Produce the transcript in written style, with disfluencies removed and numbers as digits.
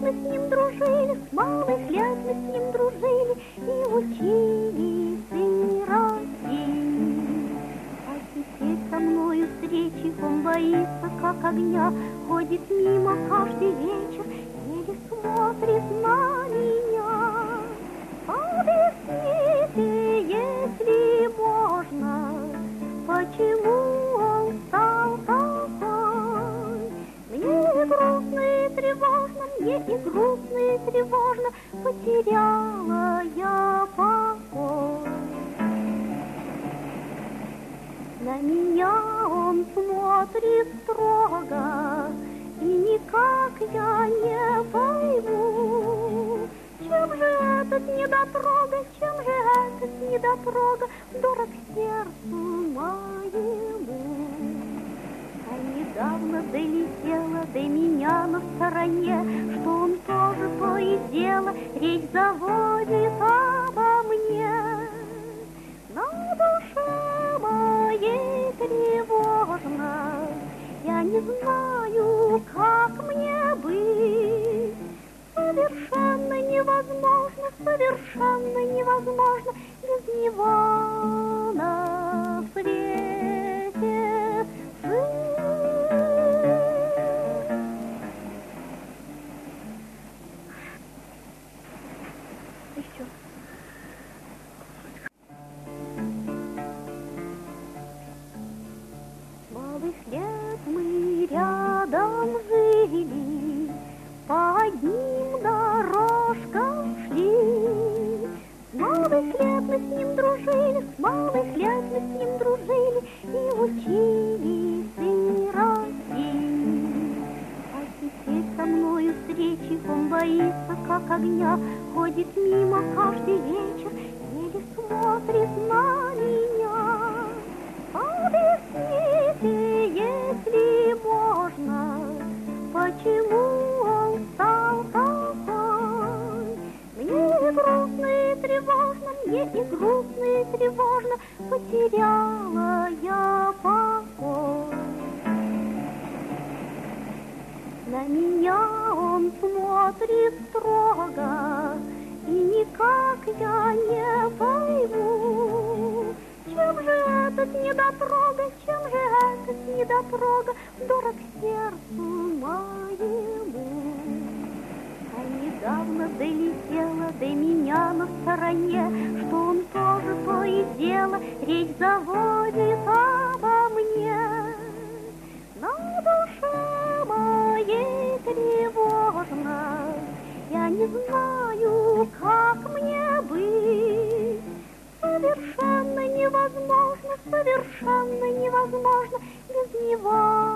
мы с ним дружили, с малых лет мы с ним дружили и учились и росли. А теперь со мною встречи он боится, как огня, ходит мимо каждый вечер, еле смотрит на меня. Объясните, если можно, почему он стал такой? Мне и грустно, и тревожно, мне и грустно, и тревожно, потеряла я покой. На меня он смотрит строго, и никак я не пойму, чем же этот недотрога, чем же этот недотрога дорог сердцу моему. А недавно долетело до меня на стороне, что он тоже то и дело речь заводит обо мне. На душе моей тревожно, я не знаю, как мне быть. Совершенно невозможно без него на свете жить. Еще. С малых лет мы рядом жили, по одним дорожкам шли. С малых лет мы с ним дружили, с малых лет мы с ним дружили и учились и росли. А теперь со мною встречи он боится, как огня, ходит мимо каждый вечер, еле смотрит на меня. Объясните, если можно, почему он стал такой? Мне и грустно, и тревожно, мне и грустно, и тревожно, потеряла я покой. На меня он смотрит строго, и никак я не пойму, чем же этот недотрога, чем же этот недотрога дорог сердцу моему. А недавно долетело до меня на стороне, что он тоже то и дело речь заводит обо мне. На душе моей тревожно, я не знаю, как мне быть. Совершенно невозможно без него